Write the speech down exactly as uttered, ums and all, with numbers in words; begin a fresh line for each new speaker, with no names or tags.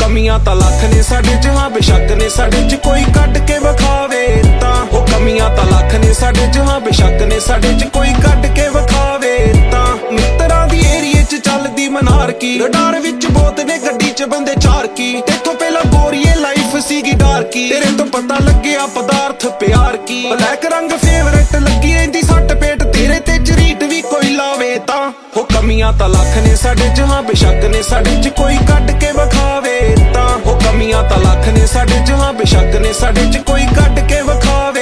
ਕਮੀਆਂ ਤਾਂ ਲੱਖ ਨੇ ਸਾਡੇ ਚ, ਹਾਂ ਬੇਸ਼ੱਕ ਨੇ ਸਾਡੇ ਚ ਕੋਈ ਕੱਢ ਕੇ ਵਿਖਾਵੇ ਤਾਂ। ਉਹ ਕਮੀਆਂ ਤਾਂ ਲੱਖ ਨੇ ਸਾਡੇ ਚ, ਹਾਂ ਬੇਸ਼ੱਕ ਨੇ ਸਾਡੇ ਚ ਕੋਈ ਕੱਢ ਕੇ ਵਿਖਾਵੇ ਤਾਂ। ਮਿੱਤਰਾਂ ਦੀ ਏਰੀਏ ਚ ਚੱਲਦੀ ਮਨਾਰਕੀ, ਰਡਾਰ ਵਿੱਚ ਬੋਤ ਨੇ ਗੱਡੀ ਚ ਬੰਦੇ ਚਾਰ ਕੀ। ਤੇਥੋਂ ਪਹਿਲਾਂ ਗੋਰੀਏ ਲਾਈਫ ਸੀਗੀ ਡਾਰਕੀ, ਤੇਰੇ ਤੋਂ ਪਤਾ ਲੱਗਿਆ ਪਦਾਰਥ ਪਿਆਰ ਕੀ। ਬਲੈਕ ਰੰਗ ਫੇਵਰਟ ਲੱਗੀ ਐਂਦੀ ਸੱਟ ਪੇਟ, ਤੇਰੇ ਤੇ ਝਰੀਟ ਵੀ ਕੋਈ ਲਾਵੇ ਤਾਂ। ਉਹ ਕਮੀਆਂ ਤਾਂ ਲੱਖ ਨੇ ਸਾਡੇ ਚ, ਹਾਂ ਬੇਸ਼ੱਕ ਨੇ ਸਾਡੇ ਚ ਕੋਈ ਕੱਢ ਕੇ ਵਿਖਾਵੇ ਤਾਂ। ਉਹ ਕਮੀਆਂ ਤਾਂ ਲੱਖ ਨੇ ਸਾਡੇ ਚ, ਹਾਂ ਬੇਸ਼ੱਕ ਨੇ ਸਾਡੇ ਚ ਕੋਈ ਕੱਢ ਕੇ ਵਿਖਾਵੇ